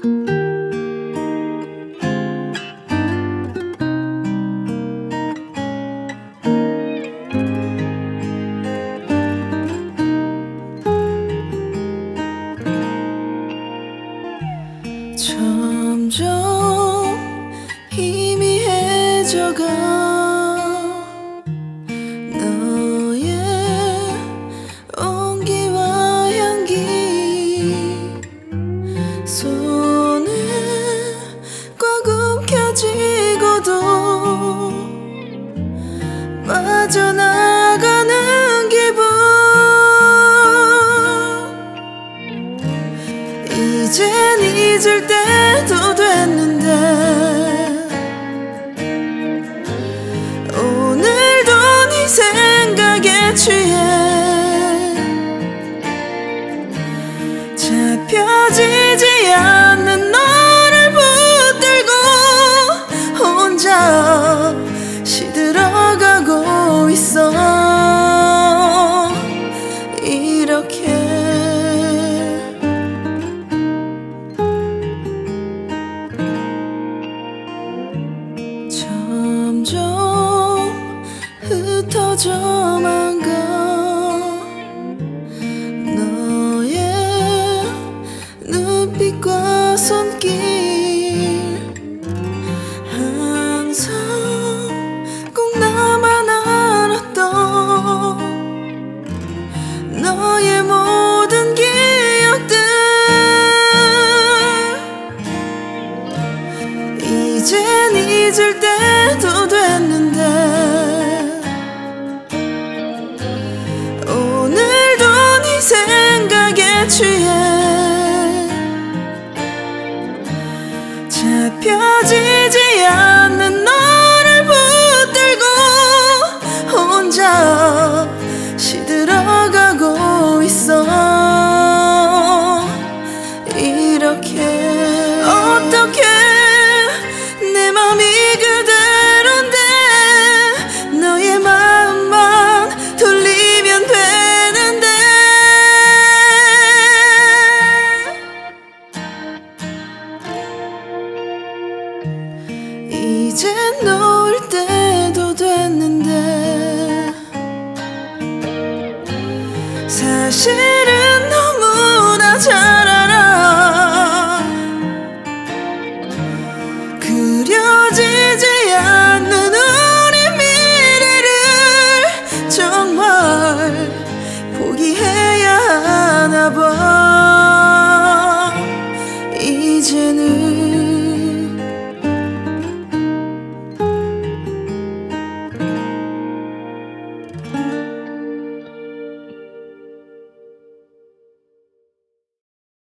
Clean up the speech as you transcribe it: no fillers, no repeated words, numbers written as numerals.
점점 희미해져가 너의 온기와 향기 손에 꽉 움켜쥐고도 빠져나가는 기분 이젠 잊을 때도 됐는데 오늘도 네 생각에 취해 잡혀지지 않는 너를 붙들고 혼자 시들어가고 있어 이렇게 점점 흩어져만 가 너의 눈빛과 손길 항상 꼭 나만 알았던 너의 모든 기억들 이젠 잊을 때도 됐는데 오늘도 네 생각에 취해 잡혀지지 않는 너를 붙들고 혼자 시들어가고 있어 이렇게 어떻게 내 맘이 그대로인데 너의 마음만 돌리면 되는데 이젠 놓을 때